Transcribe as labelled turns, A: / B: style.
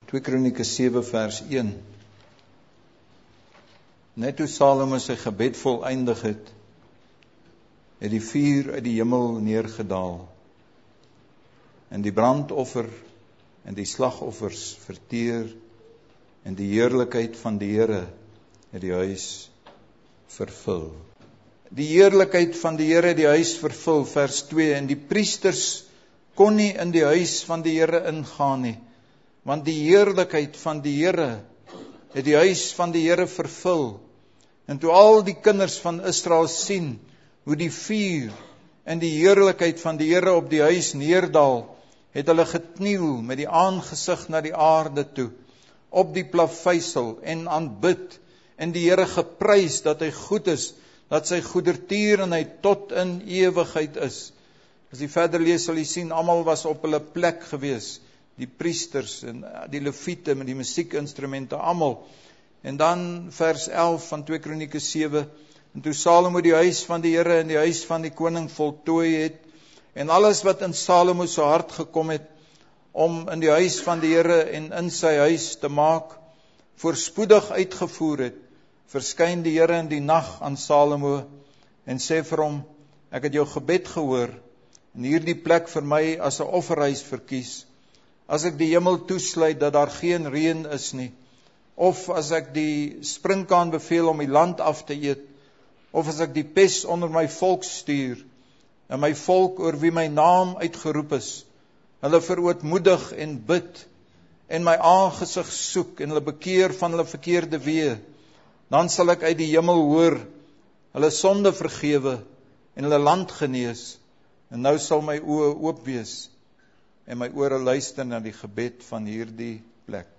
A: 2 Kronieke 7 vers 1. Net toe Salomo sy gebed voleindig het, het die vuur uit die hemel neergedaal, en die brandoffer en die slagoffers verteer, en die heerlikheid van die Here het die huis vervul. Die heerlikheid van die Here het die huis vervul, vers 2, en die priesters kon nie in die huis van die Here ingaan nie, want die heerlikheid van die Here het die huis van die Here vervul. En toe al die kinders van Israel sien hoe die vuur en die heerlikheid van die Here op die huis neerdal, het hulle gekniel met die aangesig na die aarde toe, op die plaveisel en aanbid, en die Here geprys dat hy goed is, dat sy goedertierenheid tot in ewigheid is. As jy verder lees, sal jy sien, almal was op hulle plek gewees, die priesters en die leviete met die musiekinstrumente, almal. En dan vers 11 van 2 Kronieke 7, en toe Salomo die huis van die Here en die huis van die koning voltooi het, en alles wat in Salomo se hart gekom het, om in die huis van die Here en in sy huis te maak, voorspoedig uitgevoer het, verskyn die Here in die nag aan Salomo, en sê vir hom, ek het jou gebed gehoor, en hierdie plek vir my as 'n offerhuis verkies, as ek die hemel toesluit dat daar geen reën is nie, of as ek die sprinkaan beveel om die land af te eet, of as ek die pes onder my volk stuur, en my volk oor wie my naam uitgeroep is, hulle verootmoedig en bid, en my aangesig soek, en hulle bekeer van hulle verkeerde weë, dan sal ek uit die hemel hoor, hulle sonde vergewe, en hulle land genees, en nou sal my oë oop wees, en my ore luister na die gebed van hierdie plek.